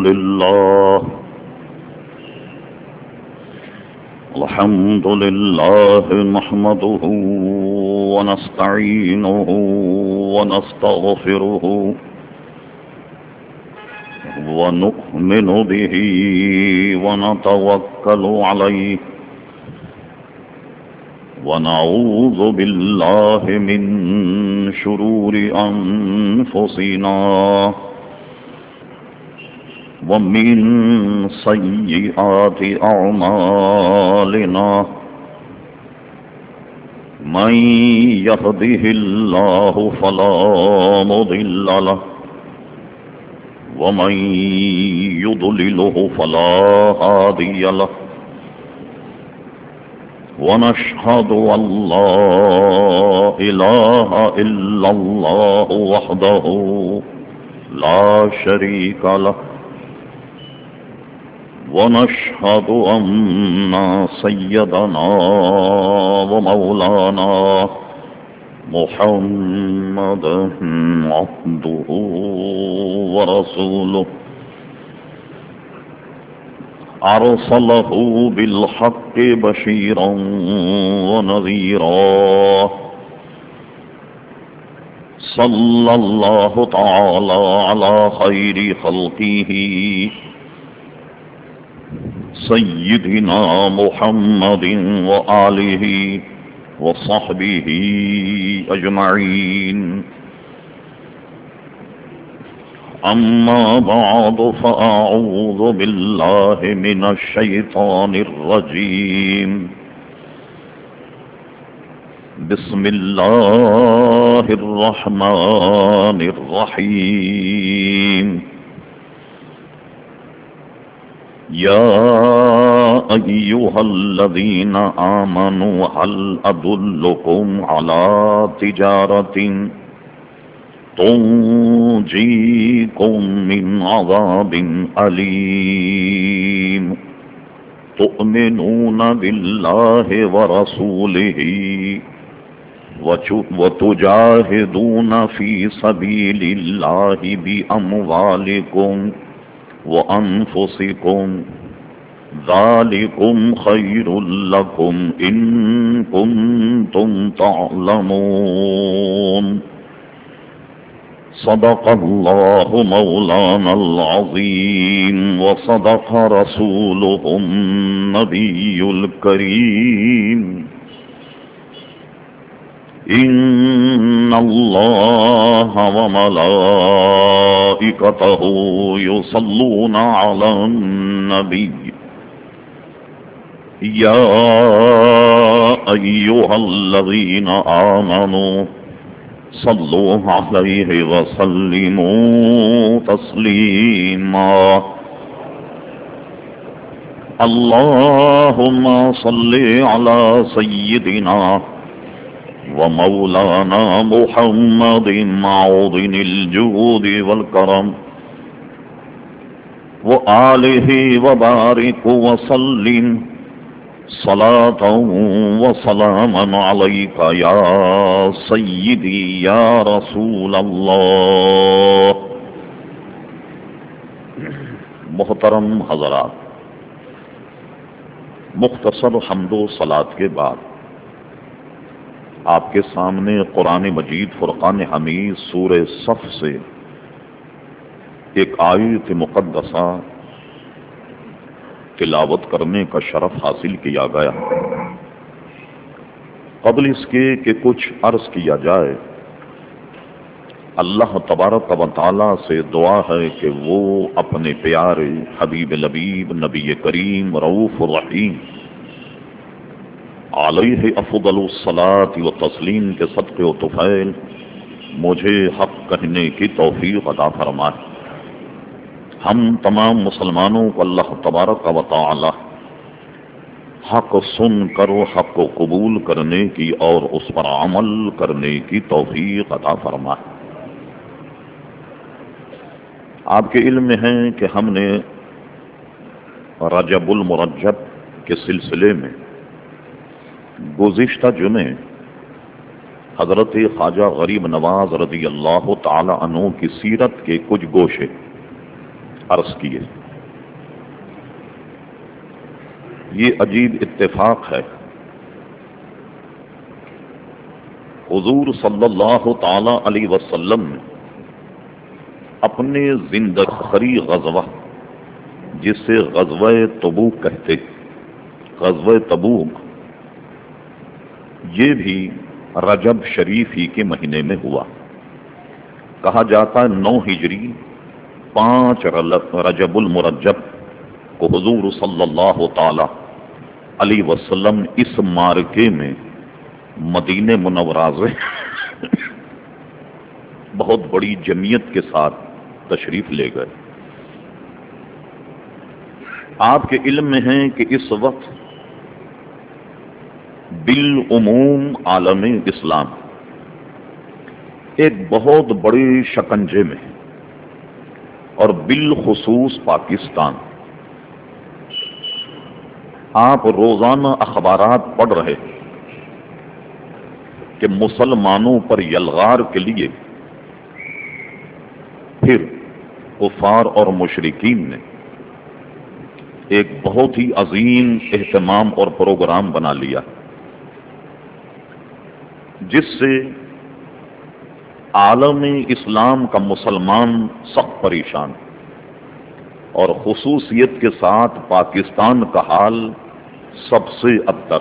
لله نحمده ونستعينه ونستغفره ونؤمن به ونتوكل عليه ونعوذ بالله من شرور أنفسنا ومن سيئات أعمالنا من يهده الله فلا مضل له ومن يضلله فلا هادي له ونشهد أن لا إله إلا الله وحده لا شريك له ونشهد أن سيدنا ومولانا محمدا عبده ورسوله أرسله بالحق بشيرا ونذيرا صلى الله تعالى على خير خلقه سيدنا محمد وآله وصحبه أجمعين أما بعد فأعوذ بالله من الشيطان الرجيم بسم الله الرحمن الرحيم يا أيها الذين آمنوا هل أدلكم على تجارة تنجيكم من عذاب أليم تؤمنون بالله ورسوله وتجاهدون في سبيل الله بأموالكم وأنفسكم ذلكم خير لكم إن كنتم تعلمون صدق الله مولانا العظيم وصدق رسوله النبي الكريم إن الله وملائكته يصلون على النبي يا أيها الذين آمنوا صلوا عليه وسلموا تسليما اللهم صل على سيدنا ومولانا محمد معظم الجود والكرم وآله وبارك وسلم صلاة وسلاما عليك يا سيدي يا رسول الله. محترم حضرات، مختصر حمد و صلاۃ کے بعد آپ کے سامنے قرآن مجید فرقان حمید سورہ صف سے ایک آیت مقدسہ تلاوت کرنے کا شرف حاصل کیا گیا. قبل اس کے کہ کچھ عرض کیا جائے، اللہ تبارک و تعالی سے دعا ہے کہ وہ اپنے پیارے حبیب لبیب نبی کریم رؤوف الرحیم علیہ افضل الصلاۃ و تسلیم کے صدقے و طفیل مجھے حق کہنے کی توفیق عطا فرمائے. ہم تمام مسلمانوں کو اللہ تبارک و تعالی حق سن کر حق کو قبول کرنے کی اور اس پر عمل کرنے کی توفیق عطا فرمائے. آپ کے علم میں ہے کہ ہم نے رجب المرجب کے سلسلے میں گزشتہ جمعے حضرت خواجہ غریب نواز رضی اللہ تعالی عنہ کی سیرت کے کچھ گوشے عرض کیے۔ یہ عجیب اتفاق ہے، حضور صلی اللہ تعالی علیہ وسلم نے اپنے زندگی غزوہ، جسے غزوہ تبوک کہتے، غزوہ تبوک یہ بھی رجب شریف ہی کے مہینے میں ہوا۔ کہا جاتا ہے 9 ہجری 5 رجب المرجب کو حضور صلی اللہ تعالی علیہ وسلم اس مارکے میں مدینہ منورہ سے بہت بڑی جمعیت کے ساتھ تشریف لے گئے۔ آپ کے علم میں ہے کہ اس وقت بالعموم عالم اسلام ایک بہت بڑے شکنجے میں، اور بالخصوص پاکستان، آپ روزانہ اخبارات پڑھ رہے کہ مسلمانوں پر یلغار کے لیے پھر کفار اور مشرکین نے ایک بہت ہی عظیم اہتمام اور پروگرام بنا لیا، جس سے عالم اسلام کا مسلمان سخت پریشان، اور خصوصیت کے ساتھ پاکستان کا حال سب سے ابتر۔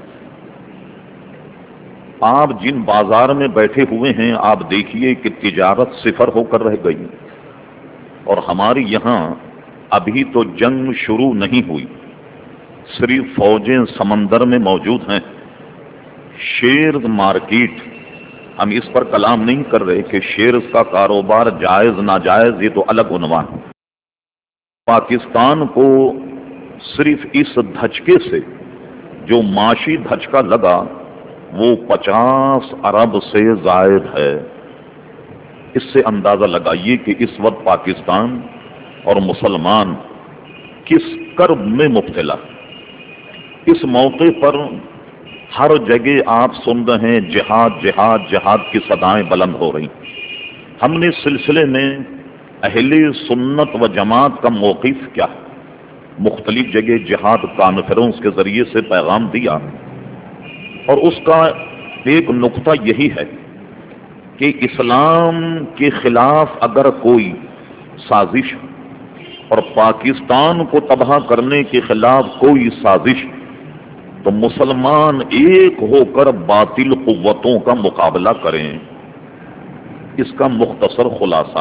آپ جن بازار میں بیٹھے ہوئے ہیں، آپ دیکھیے کہ تجارت صفر ہو کر رہ گئی، اور ہماری یہاں ابھی تو جنگ شروع نہیں ہوئی، صرف فوجیں سمندر میں موجود ہیں۔ شیئرز مارکیٹ، ہم اس پر کلام نہیں کر رہے کہ شیئرز کا کاروبار جائز ناجائز، یہ تو الگ عنوان۔ پاکستان کو صرف اس دھچکے سے جو معاشی دھچکا لگا وہ 50 ارب سے زائد ہے۔ اس سے اندازہ لگائیے کہ اس وقت پاکستان اور مسلمان کس کرب میں مبتلا۔ اس موقع پر ہر جگہ آپ سن رہے ہیں جہاد جہاد جہاد کی صدائیں بلند ہو رہی۔ ہم نے اس سلسلے میں اہل سنت و جماعت کا موقف کیا، مختلف جگہ جہاد کانفرنس کے ذریعے سے پیغام دیا، اور اس کا ایک نقطہ یہی ہے کہ اسلام کے خلاف اگر کوئی سازش اور پاکستان کو تباہ کرنے کے خلاف کوئی سازش، تو مسلمان ایک ہو کر باطل قوتوں کا مقابلہ کریں۔ اس کا مختصر خلاصہ،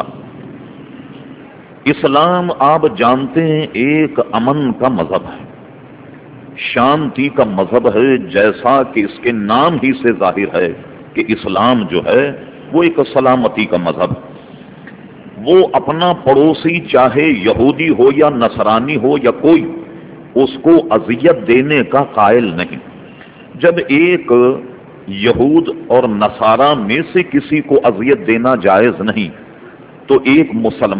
اسلام آپ جانتے ہیں ایک امن کا مذہب ہے، شانتی کا مذہب ہے، جیسا کہ اس کے نام ہی سے ظاہر ہے کہ اسلام جو ہے وہ ایک سلامتی کا مذہب ہے۔ وہ اپنا پڑوسی چاہے یہودی ہو یا نصرانی ہو یا کوئی، اس کو اذیت دینے کا قائل نہیں۔ جب ایک یہود اور نصارہ میں سے کسی کو اذیت دینا جائز نہیں، تو ایک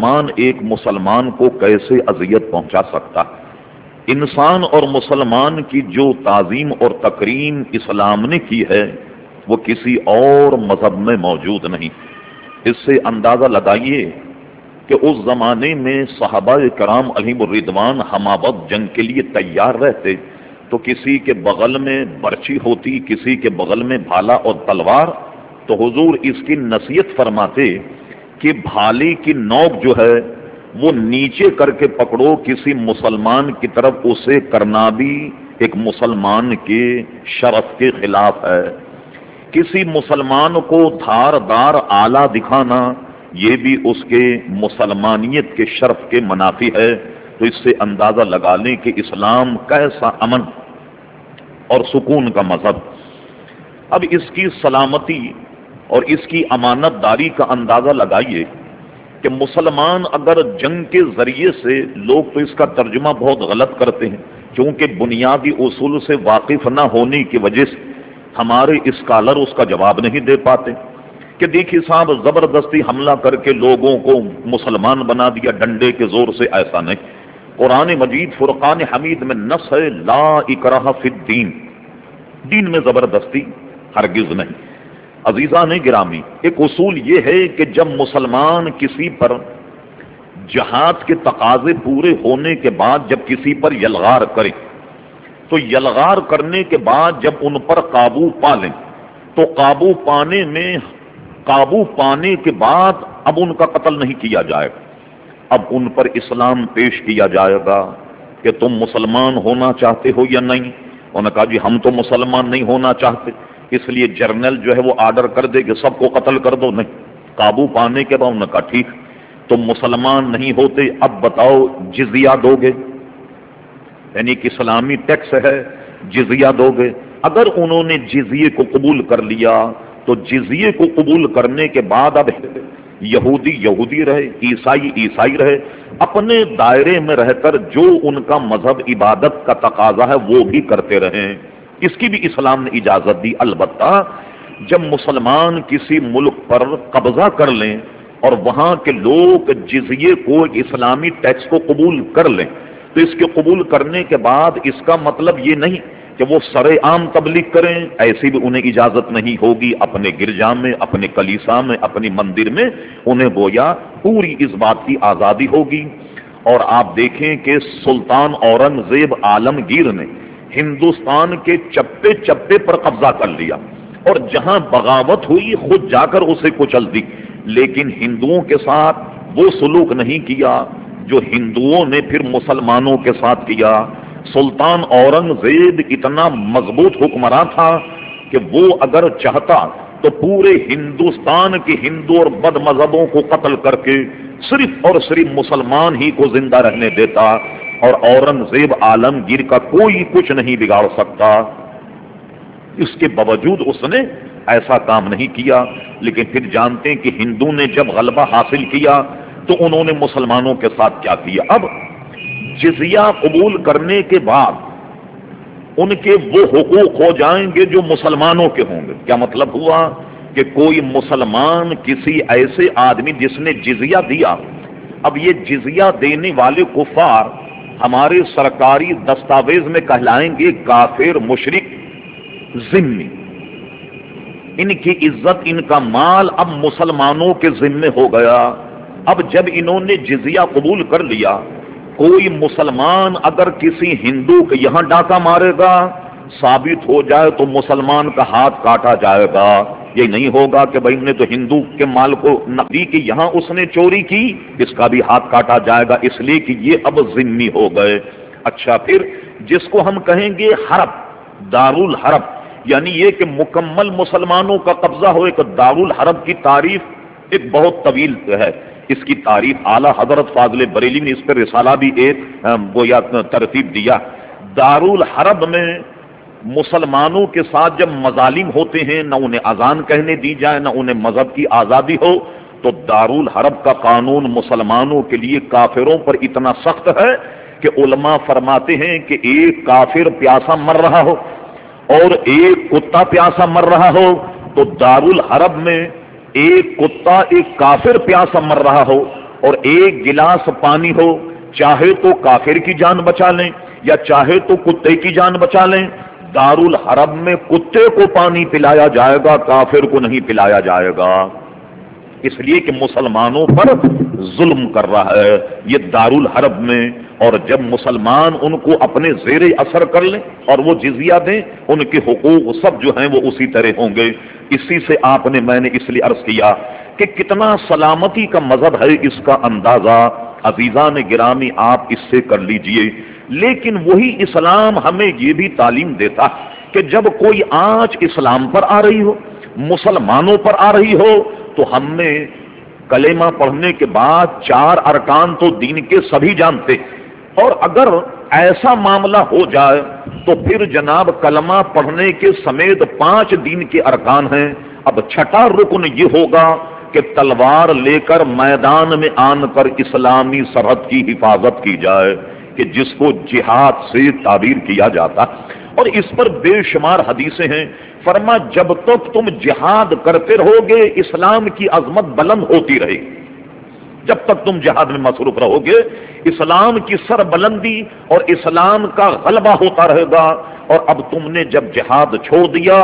مسلمان کو کیسے اذیت پہنچا سکتا؟ انسان اور مسلمان کی جو تعظیم اور تکریم اسلام نے کی ہے وہ کسی اور مذہب میں موجود نہیں۔ اس سے اندازہ لگائیے کہ اس زمانے میں صحابہ کرام علیہم الرضوان ہمابد جنگ کے لیے تیار رہتے، تو کسی کے بغل میں برچی ہوتی، کسی کے بغل میں بھالا اور تلوار، تو حضور اس کی نصیحت فرماتے کہ بھالے کی نوک جو ہے وہ نیچے کر کے پکڑو، کسی مسلمان کی طرف اسے کرنا بھی ایک مسلمان کے شرف کے خلاف ہے۔ کسی مسلمان کو دھار دار آلہ دکھانا یہ بھی اس کے مسلمانیت کے شرف کے منافی ہے۔ تو اس سے اندازہ لگا لیں کہ اسلام کیسا امن اور سکون کا مذہب۔ اب اس کی سلامتی اور اس کی امانت داری کا اندازہ لگائیے کہ مسلمان اگر جنگ کے ذریعے سے، لوگ تو اس کا ترجمہ بہت غلط کرتے ہیں کیونکہ بنیادی اصول سے واقف نہ ہونے کی وجہ سے ہمارے اسکالر اس کا جواب نہیں دے پاتے کہ دیکھیے صاحب زبردستی حملہ کر کے لوگوں کو مسلمان بنا دیا ڈنڈے کے زور سے، ایسا نہیں۔ قرآن مجید فرقان حمید میں نص ہے لا اکراہ فی الدین، دین میں زبردستی ہرگز نہیں۔ عزیزان گرامی، ایک اصول یہ ہے کہ جب مسلمان کسی پر جہاد کے تقاضے پورے ہونے کے بعد جب کسی پر یلغار کریں تو یلغار کرنے کے بعد جب ان پر قابو پا لیں تو قابو پانے کے بعد اب ان کا قتل نہیں کیا جائے گا، اب ان پر اسلام پیش کیا جائے گا کہ تم مسلمان ہونا چاہتے ہو یا نہیں۔ انہوں نے کہا جی ہم تو مسلمان نہیں ہونا چاہتے، اس لیے جرنل جو ہے وہ آرڈر کر دے کہ سب کو قتل کر دو۔ نہیں، قابو پانے کے بعد انہوں نے کہا ٹھیک تم مسلمان نہیں ہوتے، اب بتاؤ جزیہ دو گے، یعنی کہ اسلامی ٹیکس ہے، جزیہ دو گے۔ اگر انہوں نے جزیے کو قبول کر لیا تو جزیے کو قبول کرنے کے بعد اب یہودی یہودی رہے، عیسائی عیسائی رہے، اپنے دائرے میں رہ کر جو ان کا مذہب عبادت کا تقاضا ہے وہ بھی کرتے رہیں، اس کی بھی اسلام نے اجازت دی۔ البتہ جب مسلمان کسی ملک پر قبضہ کر لیں اور وہاں کے لوگ جزیے کو اسلامی ٹیکس کو قبول کر لیں تو اس کے قبول کرنے کے بعد اس کا مطلب یہ نہیں کہ وہ سر عام تبلیغ کریں، ایسی بھی انہیں اجازت نہیں ہوگی۔ اپنے گرجا میں، اپنے کلیسا میں، اپنی مندر میں انہیں گویا پوری اس بات کی آزادی ہوگی۔ اور آپ دیکھیں کہ سلطان اورنگزیب عالمگیر نے ہندوستان کے چپے چپے پر قبضہ کر لیا اور جہاں بغاوت ہوئی خود جا کر اسے کچل دی، لیکن ہندوؤں کے ساتھ وہ سلوک نہیں کیا جو ہندوؤں نے پھر مسلمانوں کے ساتھ کیا۔ سلطان اورنگزیب اتنا مضبوط حکمراں تھا کہ وہ اگر چاہتا تو پورے ہندوستان کے ہندو اور بد مذہبوں کو قتل کر کے صرف اور صرف مسلمان ہی کو زندہ رہنے دیتا، اور اورنگزیب عالمگیر کا کوئی کچھ نہیں بگاڑ سکتا۔ اس کے باوجود اس نے ایسا کام نہیں کیا، لیکن پھر جانتے ہیں کہ ہندو نے جب غلبہ حاصل کیا تو انہوں نے مسلمانوں کے ساتھ کیا کیا۔ اب جزیہ قبول کرنے کے بعد ان کے وہ حقوق ہو جائیں گے جو مسلمانوں کے ہوں گے۔ کیا مطلب ہوا کہ کوئی مسلمان کسی ایسے آدمی جس نے جزیہ دیا، اب یہ جزیہ دینے والے کفار ہمارے سرکاری دستاویز میں کہلائیں گے کافر، مشرک، ذمہ، ان کی عزت، ان کا مال اب مسلمانوں کے ذمے ہو گیا۔ اب جب انہوں نے جزیہ قبول کر لیا، کوئی مسلمان اگر کسی ہندو کے یہاں ڈاکہ مارے گا، ثابت ہو جائے تو مسلمان کا ہاتھ کاٹا جائے گا۔ یہ نہیں ہوگا کہ بھائی نے تو ہندو کے مال کو نقدی کی، یہاں اس نے چوری کی، اس کا بھی ہاتھ کاٹا جائے گا، اس لیے کہ یہ اب ذمہ ہو گئے۔ اچھا، پھر جس کو ہم کہیں گے حرب، دارالحرب، یعنی یہ کہ مکمل مسلمانوں کا قبضہ ہو۔ ایک دارالحرب کی تعریف ایک بہت طویل ہے، اس کی تعریف اعلیٰ حضرت فاضل بریلوی نے اس پر رسالہ بھی ایک گویا ترتیب دیا۔ دارالحرب میں مسلمانوں کے ساتھ جب مظالم ہوتے ہیں، نہ انہیں اذان کہنے دی جائے، نہ انہیں مذہب کی آزادی ہو، تو دارالحرب کا قانون مسلمانوں کے لیے کافروں پر اتنا سخت ہے کہ علماء فرماتے ہیں کہ ایک کافر پیاسا مر رہا ہو اور ایک کتا پیاسا مر رہا ہو تو دارالحرب میں ایک کتا ایک کافر پیاسا مر رہا ہو اور ایک گلاس پانی ہو، چاہے تو کافر کی جان بچا لیں یا چاہے تو کتے کی جان بچا لیں، دارالحرب میں کتے کو پانی پلایا جائے گا، کافر کو نہیں پلایا جائے گا، اس لیے کہ مسلمانوں پر ظلم کر رہا ہے یہ دارالحرب میں۔ اور جب مسلمان ان کو اپنے زیر اثر کر لیں اور وہ جزیہ دیں، ان کے حقوق سب جو ہیں وہ اسی طرح ہوں گے۔ اسی سے میں نے اس لیے عرض کیا کہ کتنا سلامتی کا مذہب ہے، اس کا اندازہ عزیزان گرامی آپ اس سے کر لیجئے۔ لیکن وہی اسلام ہمیں یہ بھی تعلیم دیتا کہ جب کوئی آنچ اسلام پر آ رہی ہو، مسلمانوں پر آ رہی ہو، تو ہم نے کلمہ پڑھنے کے بعد 4 ارکان تو دین کے سبھی جانتے، اور اگر ایسا معاملہ ہو جائے تو پھر جناب کلمہ پڑھنے کے سمیت 5 دین کے ارکان ہیں۔ اب 6واں رکن یہ ہوگا کہ تلوار لے کر میدان میں آن کر اسلامی سرحد کی حفاظت کی جائے، کہ جس کو جہاد سے تعبیر کیا جاتا، اور اس پر بے شمار حدیثیں ہیں۔ فرما جب تک تم جہاد کرتے رہو گے اسلام کی عظمت بلند ہوتی رہے گی، جب تک تم جہاد میں مصروف رہو گے اسلام کی سر بلندی اور اسلام کا غلبہ ہوتا رہے گا۔ اور اب تم نے جب جہاد چھوڑ دیا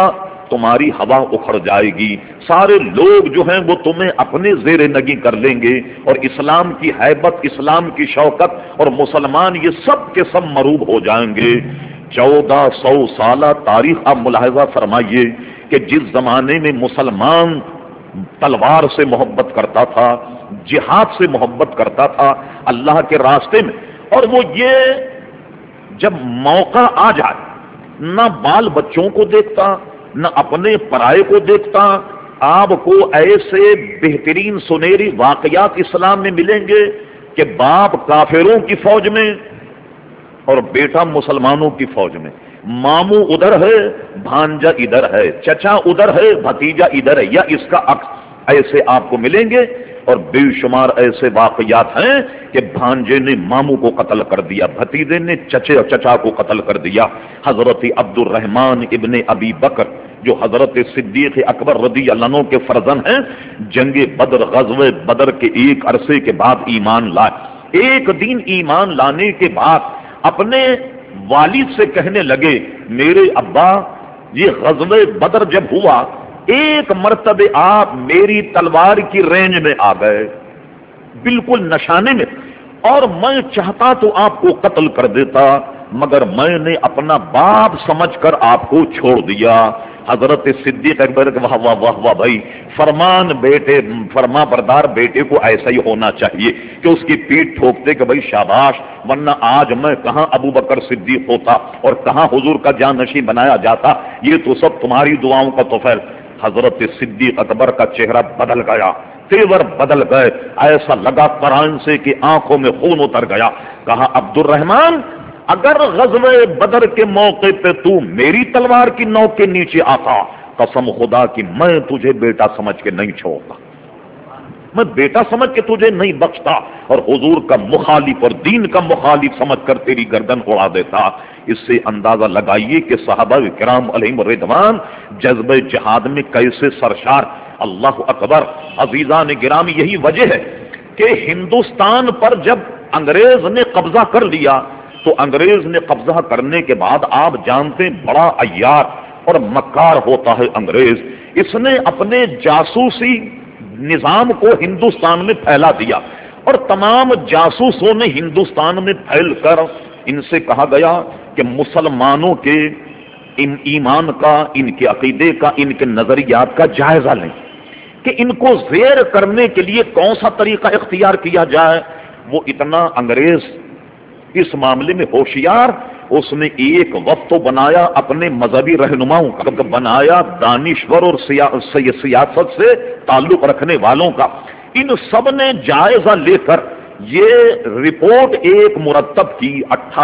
تمہاری ہوا اکھڑ جائے گی، سارے لوگ جو ہیں وہ تمہیں اپنے زیر نگی کر لیں گے، اور اسلام کی ہیبت، اسلام کی شوکت اور مسلمان یہ سب کے سب مروب ہو جائیں گے۔ 1400 سالہ تاریخ آپ ملاحظہ فرمائیے کہ جس زمانے میں مسلمان تلوار سے محبت کرتا تھا، جہاد سے محبت کرتا تھا اللہ کے راستے میں، اور وہ یہ جب موقع آ جائے نہ بال بچوں کو دیکھتا نہ اپنے پرائے کو دیکھتا۔ آپ کو ایسے بہترین سنہری واقعات اسلام میں ملیں گے کہ باپ کافروں کی فوج میں اور بیٹا مسلمانوں کی فوج میں، ماموں ادھر ہے بھانجا ادھر ہے، چچا ادھر ہے بھتیجا ادھر ہے، یا اس کا عکس، ایسے آپ کو ملیں گے۔ اور بے شمار ایسے واقعات ہیں کہ بھانجے نے ماموں کو قتل کر دیا، بھتیجے نے چچا کو قتل کر دیا۔ حضرت عبد الرحمن ابن ابی بکر جو حضرت صدیق اکبر رضی اللہ عنہ کے فرزند ہیں، جنگ بدر، غزوہ بدر کے ایک عرصے کے بعد ایمان لائے۔ ایک دن ایمان لانے کے بعد اپنے والد سے کہنے لگے، میرے ابا یہ غزوہ بدر جب ہوا ایک مرتبہ آپ میری تلوار کی رینج میں آ گئے، بالکل نشانے میں، اور میں چاہتا تو آپ کو قتل کر دیتا، مگر میں نے اپنا باپ سمجھ کر آپ کو چھوڑ دیا۔ حضرت صدیق اکبر واہ واہ واہ واہ بھائی، فرما بردار بیٹے کو ایسا ہی ہونا چاہیے کہ اس کی پیٹھ ٹھوکتے کہ بھائی شاباش، ورنہ آج میں کہاں ابو بکر صدیق ہوتا اور کہاں حضور کا جانشین بنایا جاتا، یہ تو سب تمہاری دعاؤں کا توفیل۔ حضرت صدیق اکبر کا چہرہ بدل گیا، تیور بدل گئے، ایسا لگا قرآن سے کہ آنکھوں میں خون اتر گیا۔ کہا عبد الرحمن، اگر غزوہ بدر کے موقع پہ تو میری تلوار کی نوک کے نیچے آتا، قسم خدا کی میں تجھے بیٹا سمجھ کے نہیں چھوڑتا، میں بیٹا سمجھ کے تجھے نہیں بخشتا، اور حضور کا مخالف اور دین کا مخالف سمجھ کر تیری گردن اڑا دیتا۔ اس سے اندازہ لگائیے کہ صحابہ کرام علیہم رضوان جذبہ جہاد میں کیسے سرشار۔ اللہ اکبر، عزیزان گرامی، یہی وجہ ہے کہ ہندوستان پر جب انگریز نے قبضہ کر لیا تو انگریز نے قبضہ کرنے کے بعد آپ جانتے ہیں بڑا عیار اور مکار ہوتا ہے انگریز، اس نے اپنے جاسوسی نظام کو ہندوستان میں پھیلا دیا، اور تمام جاسوسوں نے ہندوستان میں پھیل کر ان سے کہا گیا کہ مسلمانوں کے ان ایمان کا، ان کے عقیدے کا، ان کے نظریات کا جائزہ لیں کہ ان کو زیر کرنے کے لیے کون سا طریقہ اختیار کیا جائے۔ وہ اتنا انگریز اس معاملے میں ہوشیار، اس نے ایک وفد تو بنایا اپنے مذہبی رہنماؤں کا، بنایا دانشور اور سیاست سے تعلق رکھنے والوں کا، ان سب نے جائزہ لے کر یہ رپورٹ ایک مرتب کی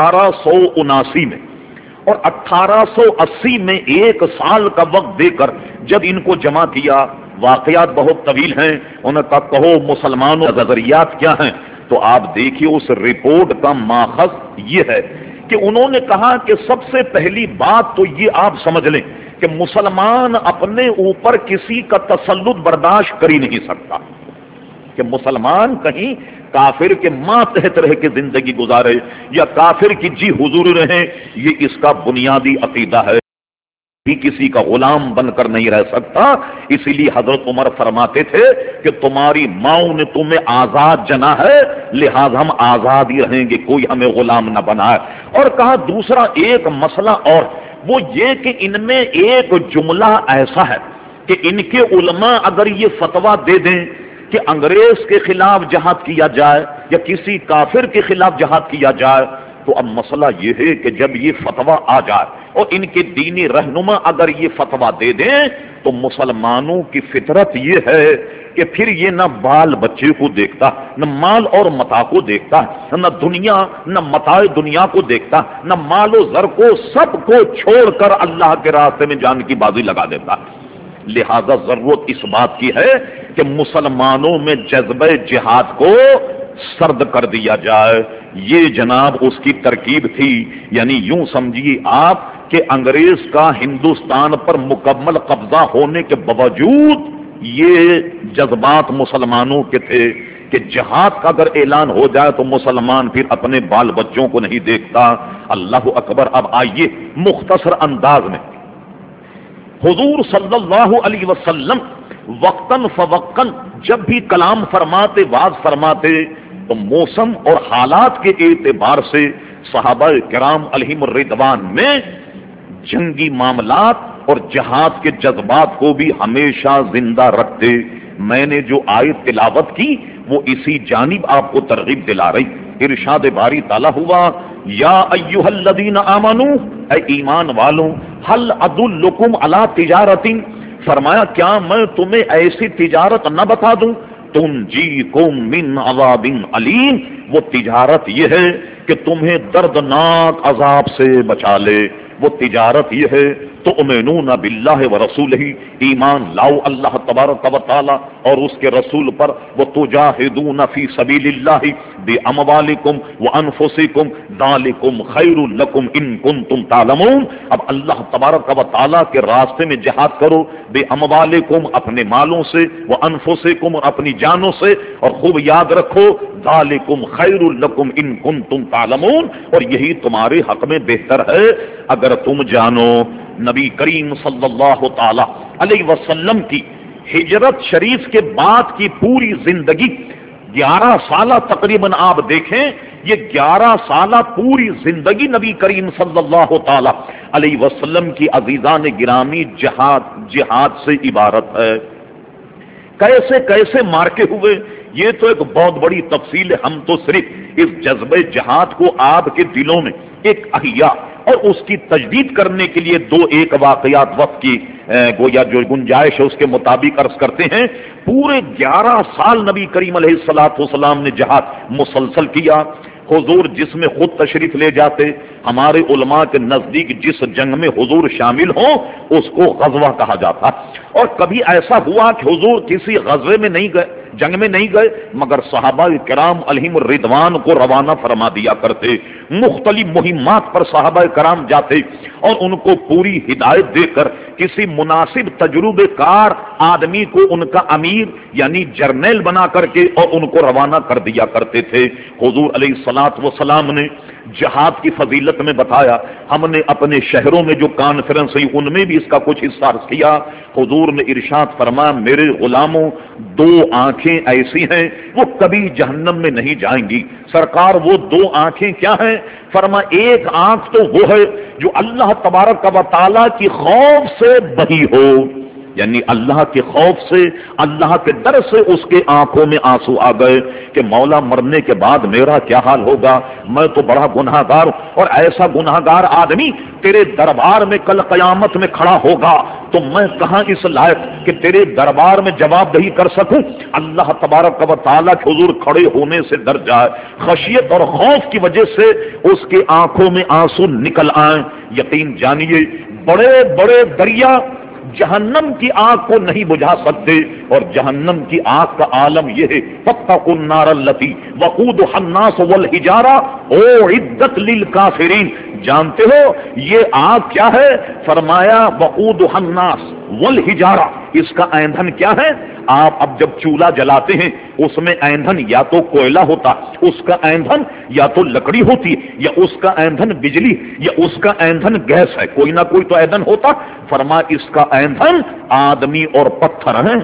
1879 میں، اور 1880 میں ایک سال کا وقت دے کر جب ان کو جمع کیا، واقعات بہت طویل ہیں، انہوں نے کہا کہو مسلمانوں کے نظریات کیا ہیں، تو آپ دیکھیے اس رپورٹ کا ماخذ یہ ہے کہ انہوں نے کہا کہ سب سے پہلی بات تو یہ آپ سمجھ لیں کہ مسلمان اپنے اوپر کسی کا تسلط برداشت کر ہی نہیں سکتا، کہ مسلمان کہیں کافر کے ماتحت رہ کے زندگی گزارے یا کافر کی جی حضور رہے، یہ اس کا بنیادی عقیدہ ہے، کسی کا غلام بن کر نہیں رہ سکتا۔ اسی لیے حضرت عمر فرماتے تھے کہ تمہاری ماؤں نے تمہیں آزاد جنا ہے، لہذا ہم آزاد ہی رہیں گے، کوئی ہمیں غلام نہ بنائے۔ اور کہا دوسرا ایک مسئلہ اور، وہ یہ کہ ان میں ایک جملہ ایسا ہے کہ ان کے علماء اگر یہ فتویٰ دے دیں کہ انگریز کے خلاف جہاد کیا جائے یا کسی کافر کے خلاف جہاد کیا جائے، تو اب مسئلہ یہ ہے کہ جب یہ فتویٰ آ جائے اور ان کے دینی رہنما اگر یہ فتویٰ دے دیں تو مسلمانوں کی فطرت یہ ہے کہ پھر یہ نہ بال بچے کو دیکھتا، نہ مال اور متاع کو دیکھتا، نہ دنیا نہ متاع دنیا کو دیکھتا، نہ مال و زر کو، سب کو چھوڑ کر اللہ کے راستے میں جان کی بازی لگا دیتا۔ لہذا ضرورت اس بات کی ہے کہ مسلمانوں میں جذبہ جہاد کو سرد کر دیا جائے۔ یہ جناب اس کی ترکیب تھی، یعنی یوں سمجھیے آپ کہ انگریز کا ہندوستان پر مکمل قبضہ ہونے کے باوجود یہ جذبات مسلمانوں کے تھے کہ جہاد کا اگر اعلان ہو جائے تو مسلمان پھر اپنے بال بچوں کو نہیں دیکھتا۔ اللہ اکبر۔ اب آئیے مختصر انداز میں حضور صلی اللہ علیہ وسلم وقتاً فوقتاً جب بھی کلام فرماتے، واز فرماتے، تو موسم اور حالات کے اعتبار سے صحابہ کرام علیہم الرضوان میں جنگی معاملات اور جہاد کے جذبات کو بھی ہمیشہ زندہ رکھتے۔ میں نے جو آیت تلاوت کی وہ اسی جانب آپ کو ترغیب دلا رہی۔ ارشاد باری تعالیٰ ہوا، یا ایھا الذین آمنوا، اے ایمان والوں، هل ادلکم علی تجارۃ، فرمایا کیا میں تمہیں ایسی تجارت نہ بتا دوں تنجیکم من عذاب علیم، وہ تجارت یہ ہے کہ تمہیں دردناک عذاب سے بچا لے، وہ تجارت یہ ہے تؤمنون باللہ ورسولہ، ایمان لاؤ اللہ تبارک و تعالی اور اس کے رسول پر، وتجاہدون فی سبیل اللہ باموالکم وانفسکم ذالکم خیر لکم ان کنتم تعلمون۔ اب اللہ تبارک و تعالی کے راستے میں جہاد کرو، باموالکم اپنے مالوں سے، وانفسکم اور اپنی جانوں سے، اور خوب یاد رکھو ذالکم خیر لکم ان کنتم تعلمون، اور یہی تمہارے حق میں بہتر ہے اگر تم جانو۔ نبی کریم صلی اللہ تعالی علیہ وسلم کی ہجرت شریف کے بعد کی پوری زندگی 11 سالہ تقریباً آپ دیکھیں، یہ 11 سالہ پوری زندگی نبی کریم صلی اللہ تعالی علیہ وسلم کی عزیزان گرامی جہاد سے عبارت ہے۔ کیسے کیسے مارکے ہوئے یہ تو ایک بہت بڑی تفصیل ہے، ہم تو صرف اس جذبہ جہاد کو آپ کے دلوں میں ایک احیاء اور اس کی تجدید کرنے کے لیے دو ایک واقعات وقت کی گویا جو گنجائش ہے اس کے مطابق عرض کرتے ہیں۔ پورے 11 سال نبی کریم علیہ الصلوۃ والسلام نے جہاد مسلسل کیا۔ حضور جس میں خود تشریف لے جاتے، ہمارے علماء کے نزدیک جس جنگ میں حضور شامل ہوں اس کو غزوہ کہا جاتا، اور کبھی ایسا ہوا کہ حضور کسی غزوے میں نہیں گئے، جنگ میں نہیں گئے، مگر صحابہ کرام علیہم الرضوان کو روانہ فرما دیا کرتے، مختلف مہمات پر صحابہ کرام جاتے اور ان کو پوری ہدایت دے کر کسی مناسب تجربے کار آدمی کو ان کا امیر یعنی جرنیل بنا کر کے اور ان کو روانہ کر دیا کرتے تھے۔ حضور علیہ الصلوۃ والسلام نے جہاد کی فضیلت میں بتایا، ہم نے اپنے شہروں میں جو کانفرنس ہوئی ان میں بھی اس کا کچھ حصہ عرض کیا۔ حضور نے ارشاد فرمایا، میرے غلاموں 2 آنکھیں ایسی ہیں وہ کبھی جہنم میں نہیں جائیں گی۔ سرکار وہ 2 آنکھیں کیا ہیں؟ فرما ایک آنکھ تو وہ ہے جو اللہ تبارک و تعالی کی خوف سے بہی ہو، یعنی اللہ کے خوف سے، اللہ کے ڈر سے اس کے آنکھوں میں آنسو آ گئے کہ مولا مرنے کے بعد میرا کیا حال ہوگا، میں تو بڑا گناہگار ہوں، اور ایسا گناہگار آدمی تیرے دربار میں کل قیامت میں کھڑا ہوگا تو میں کہاں اس لائق کہ تیرے دربار میں جواب دہی کر سکوں۔ اللہ تبارک و تعالیٰ کے حضور کھڑے ہونے سے ڈر جائے، خشیت اور خوف کی وجہ سے اس کے آنکھوں میں آنسو نکل آئیں۔ یقین جانیے بڑے بڑے دریا جہنم کی آگ کو نہیں بجھا سکتے، اور جہنم کی آگ کا عالم یہ ہے فاتقوا النار التی وقودها الناس والحجارہ اعدت للکافرین۔ جانتے ہو یہ آگ کیا ہے؟ فرمایا وقودها الناس والحجارہ، اس کا ایندھن کیا ہے؟ آپ اب جب چولہا جلاتے ہیں اس میں ایندھن یا تو کوئلہ ہوتا، اس کا ایندھن یا تو لکڑی ہوتی، یا اس کا ایندھن بجلی، یا اس کا ایندھن گیس ہے، کوئی نہ کوئی تو ایندھن ہوتا۔ فرما اس کا ایندھن آدمی اور پتھر ہیں۔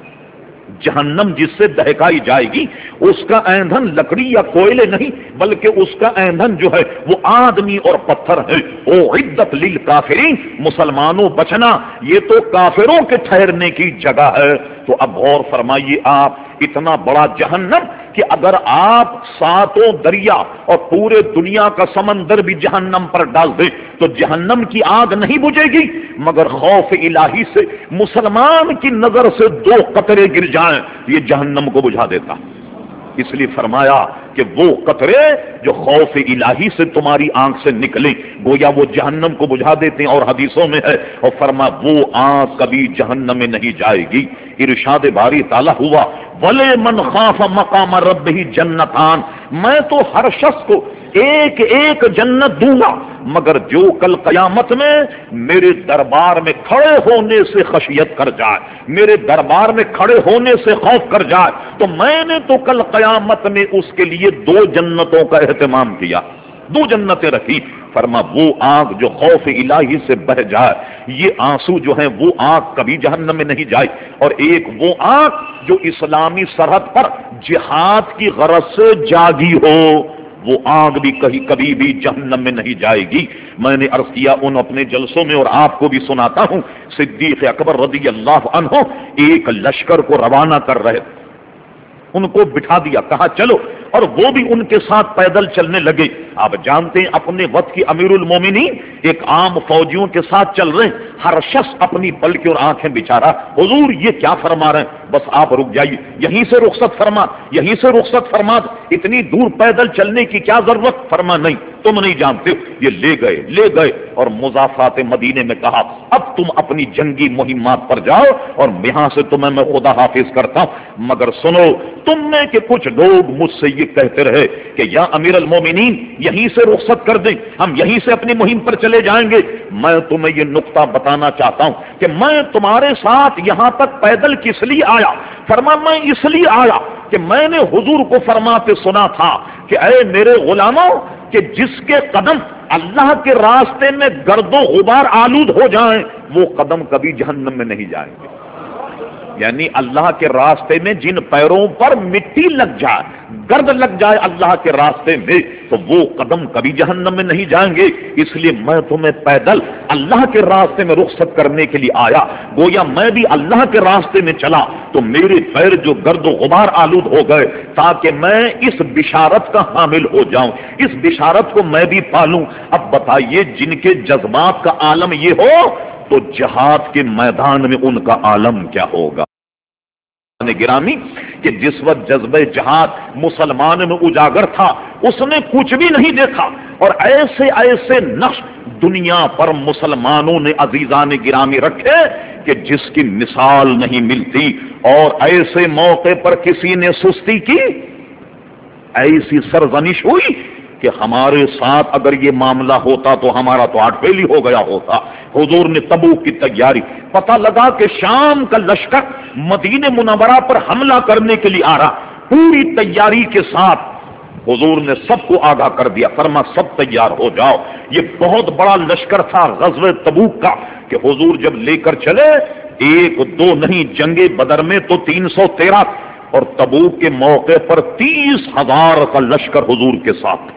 جہنم جس سے دہکائی جائے گی اس کا ایندھن لکڑی یا کوئلے نہیں بلکہ اس کا ایندھن جو ہے وہ آدمی اور پتھر ہے۔ او عدت للکافرین، مسلمانوں بچنا، یہ تو کافروں کے ٹھہرنے کی جگہ ہے۔ تو اب غور فرمائیے آپ، اتنا بڑا جہنم کہ اگر آپ 7 دریا اور پورے دنیا کا سمندر بھی جہنم پر ڈال دیں تو جہنم کی آگ نہیں بجھے گی، مگر خوف الہی سے مسلمان کی نظر سے 2 قطرے گر جائیں یہ جہنم کو بجھا دیتا۔ اس لیے فرمایا کہ وہ قطرے جو خوف الہی سے تمہاری آنکھ سے نکلیں گویا وہ جہنم کو بجھا دیتے ہیں، اور حدیثوں میں ہے، اور فرما وہ آنکھ کبھی جہنم میں نہیں جائے گی۔ ارشاد باری تعالیٰ ہوا وَلِمَنْ من خاف مقام ربہ جنتان، میں تو ہر شخص کو ایک ایک جنت دوں گا، مگر جو کل قیامت میں میرے دربار میں کھڑے ہونے سے خشیت کر جائے، میرے دربار میں کھڑے ہونے سے خوف کر جائے، تو میں نے تو کل قیامت میں اس کے لیے 2 جنتوں کا اہتمام کیا۔ دو جنتیں رکھی، فرما وہ آنکھ جو خوف الہی سے بہ جائے، یہ آنسو جو ہیں وہ آنکھ کبھی جہنم میں نہیں جائے، اور ایک وہ آنکھ جو اسلامی سرحد پر جہاد کی غرض سے جاگی ہو، وہ آگ بھی کبھی بھی جہنم میں نہیں جائے گی۔ میں نے عرض کیا ان اپنے جلسوں میں اور آپ کو بھی سناتا ہوں، صدیق اکبر رضی اللہ عنہ ایک لشکر کو روانہ کر رہے، ان کو بٹھا دیا، کہا چلو، اور وہ بھی ان کے ساتھ پیدل چلنے لگے۔ آپ جانتے ہیں اپنے وقت کی امیر المومنین ایک عام فوجیوں کے ساتھ چل رہے ہیں، ہر شخص اپنی پلکیں اور آنکھیں بچا رہا، حضور یہ کیا فرما رہے ہیں، بس آپ رک جائیے، یہیں سے رخصت فرما، یہیں سے رخصت فرما، اتنی دور پیدل چلنے کی کیا ضرورت، فرما نہیں تم نہیں جانتے۔ یہ لے گئے اور مضافات مدینے میں کہا اب تم اپنی جنگی مہمات پر جاؤ اور یہاں سے تمہیں میں خدا حافظ کرتا ہوں، مگر سنو تم نے کہ کچھ لوگ مجھ سے یہ کہتے رہے کہ یا امیر المومنین یہیں سے رخصت کر دیں، ہم یہیں سے اپنی مہم پر چلے جائیں گے۔ میں تمہیں یہ نقطہ بتانا چاہتا ہوں کہ میں تمہارے ساتھ یہاں تک پیدل کس لیے آیا، فرما میں اس لیے آیا کہ میں نے حضور کو فرماتے سنا تھا کہ اے میرے غلاموں، کہ جس کے قدم اللہ کے راستے میں گرد و غبار آلود ہو جائیں وہ قدم کبھی جہنم میں نہیں جائیں گے۔ یعنی اللہ کے راستے میں جن پیروں پر مٹی لگ جائے، گرد لگ جائے اللہ کے راستے میں، تو وہ قدم کبھی جہنم میں نہیں جائیں گے۔ اس لیے میں تمہیں پیدل اللہ کے راستے میں رخصت کرنے کے لیے آیا، گویا میں بھی اللہ کے راستے میں چلا تو میرے پیر جو گرد و غبار آلود ہو گئے تاکہ میں اس بشارت کا حامل ہو جاؤں، اس بشارت کو میں بھی پالوں۔ اب بتائیے جن کے جذبات کا عالم یہ ہو تو جہاد کے میدان میں ان کا عالم کیا ہوگا۔ گرامی کہ جس وقت جذبہ جہاد مسلمان میں اجاگر تھا اس نے کچھ بھی نہیں دیکھا، اور ایسے ایسے نقش دنیا پر مسلمانوں نے عزیزان گرامی رکھے کہ جس کی مثال نہیں ملتی، اور ایسے موقع پر کسی نے سستی کی، ایسی سرزنش ہوئی کہ ہمارے ساتھ اگر یہ معاملہ ہوتا تو ہمارا تو آٹھ فیلی ہو گیا ہوتا۔ حضور نے تبوک کی تیاری، پتہ لگا کہ شام کا لشکر مدینہ منورہ پر حملہ کرنے کے لیے آ رہا، پوری تیاری کے ساتھ حضور نے سب کو آگاہ کر دیا، فرما سب تیار ہو جاؤ۔ یہ بہت بڑا لشکر تھا غزوہ تبوک کا کہ حضور جب لے کر چلے، ایک دو نہیں، جنگ بدر میں تو 313 اور تبوک کے موقع پر 30,000 کا لشکر حضور کے ساتھ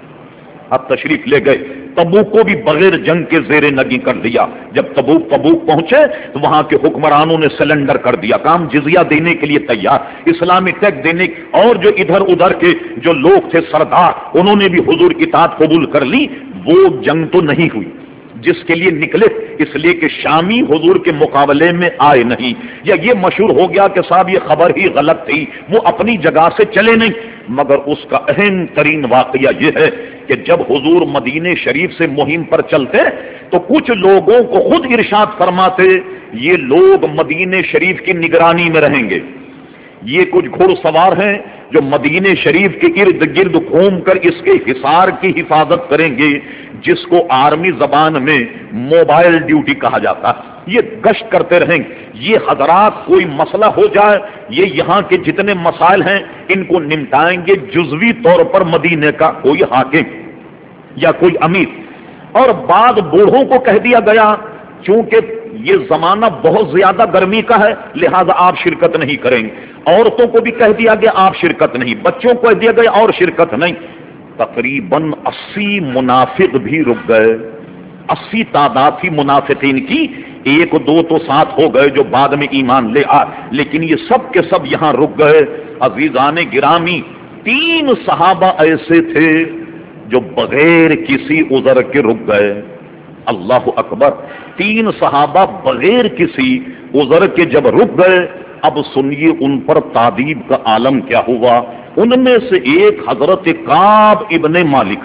اب تشریف لے گئے۔ تبوک کو بھی بغیر جنگ کے زیر نگی کر دیا۔ جب تبوک پہنچے تو وہاں کے حکمرانوں نے سلنڈر کر دیا، کام جزیہ دینے کے لیے تیار، اسلامی ٹیکس دینے، اور جو ادھر ادھر کے جو لوگ تھے سردار انہوں نے بھی حضور کی اطاعت قبول کر لی۔ وہ جنگ تو نہیں ہوئی جس کے لیے نکلے، اس لیے کہ شامی حضور کے مقابلے میں آئے نہیں، یا یہ مشہور ہو گیا کہ صاحب یہ خبر ہی غلط تھی، وہ اپنی جگہ سے چلے نہیں۔ مگر اس کا اہم ترین واقعہ یہ ہے کہ جب حضور مدینہ شریف سے مہم پر چلتے تو کچھ لوگوں کو خود ارشاد فرماتے یہ لوگ مدینہ شریف کی نگرانی میں رہیں گے، یہ کچھ گھڑ سوار ہیں جو مدینہ شریف کے ارد گرد گھوم کر اس کے حصار کی حفاظت کریں گے، جس کو آرمی زبان میں موبائل ڈیوٹی کہا جاتا ہے۔ یہ گشت کرتے رہیں گے، یہ حضرات کوئی مسئلہ ہو جائے، یہ یہاں کے جتنے مسائل ہیں ان کو نمٹائیں گے جزوی طور پر مدینہ کا کوئی حاکم یا کوئی امیر۔ اور بعض بوڑھوں کو کہہ دیا گیا چونکہ یہ زمانہ بہت زیادہ گرمی کا ہے لہذا آپ شرکت نہیں کریں گے، عورتوں کو بھی کہہ دیا گیا آپ شرکت نہیں، بچوں کو کہہ دیا گیا اور شرکت نہیں۔ تقریباً 80 منافق بھی رک گئے، 80 تعداد تھی منافقین کی، ایک دو تو ساتھ ہو گئے جو بعد میں ایمان لے آئے، لیکن یہ سب کے سب یہاں رک گئے۔ عزیزان گرامی 3 صحابہ ایسے تھے جو بغیر کسی عذر کے رک گئے۔ اللہ اکبر، 3 صحابہ بغیر کسی عذر کے جب رک گئے، اب سنیے ان پر تعذیب کا عالم کیا ہوا۔ ان میں سے ایک حضرت کعب ابن مالک،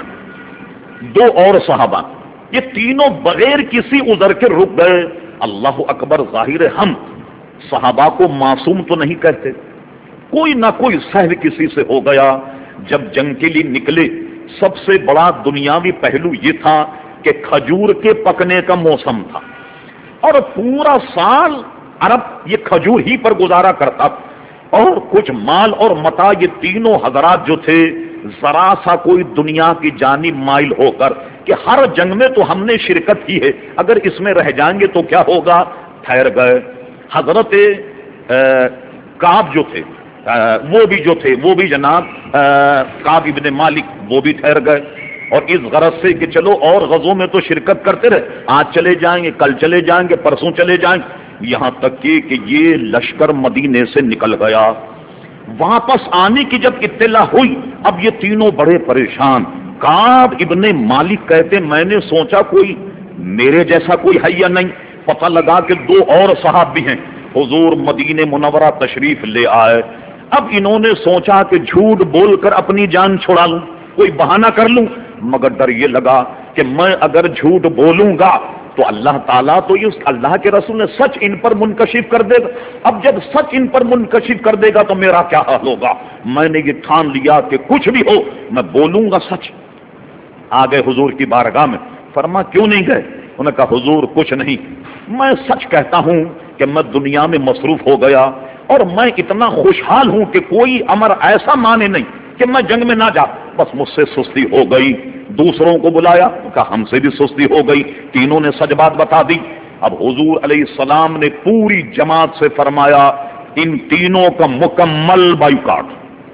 2 اور صحابہ، یہ تینوں بغیر کسی عذر کے رک گئے۔ اللہ اکبر، ظاہر ہم صحابہ کو معصوم تو نہیں کہتے، کوئی نہ کوئی سہو کسی سے ہو گیا۔ جب جنگ کے لیے نکلے سب سے بڑا دنیاوی پہلو یہ تھا کہ کھجور کے پکنے کا موسم تھا اور پورا سال عرب یہ کھجور ہی پر گزارا کرتا، اور کچھ مال اور متاع یہ تینوں حضرات جو تھے ذرا سا کوئی دنیا کی جانب مائل ہو کر کہ ہر جنگ میں تو ہم نے شرکت کی ہے، اگر اس میں رہ جائیں گے تو کیا ہوگا، ٹھہر گئے۔ حضرت کعب جو تھے وہ بھی جناب کعب ابن مالک وہ بھی ٹھہر گئے، اور اس غرض سے کہ چلو اور غزوں میں تو شرکت کرتے رہے، آج چلے جائیں گے، کل چلے جائیں گے، پرسوں چلے جائیں گے، یہاں تک کہ یہ لشکر مدینے سے نکل گیا۔ واپس آنے کی جب اطلاع ہوئی، اب یہ تینوں بڑے پریشان۔ کعب ابن مالک کہتے میں نے سوچا کوئی میرے جیسا کوئی ہے یا نہیں، پتہ لگا کہ دو اور صحابی ہیں، حضور مدینہ منورہ تشریف لے آئے۔ اب انہوں نے سوچا کہ جھوٹ بول کر اپنی جان چھڑا لوں، کوئی بہانہ کر لوں، مگر ڈر یہ لگا کہ میں اگر جھوٹ بولوں گا تو اللہ تعالیٰ تو یہ اللہ کے رسول نے سچ ان پر منکشف کر دے گا۔ اب جب سچ ان پر منکشف کر دے گا تو میرا کیا حال ہوگا؟ میں نے یہ ٹھان لیا کہ کچھ بھی ہو میں بولوں گا سچ۔ آ گئے حضور کی بارگاہ میں، فرما کیوں نہیں گئے؟ انہوں نے کہا حضور کچھ نہیں، میں سچ کہتا ہوں کہ میں دنیا میں مصروف ہو گیا، اور میں اتنا خوشحال ہوں کہ کوئی امر ایسا مانے نہیں کہ میں جنگ میں نہ جا، بس مجھ سے سستی ہو گئی۔ دوسروں کو بلایا، کہا ہم سے بھی سستی ہو گئی، تینوں نے سچ بات بتا دی۔ اب حضور علیہ السلام نے پوری جماعت سے فرمایا ان تینوں کا مکمل بائیکاٹ،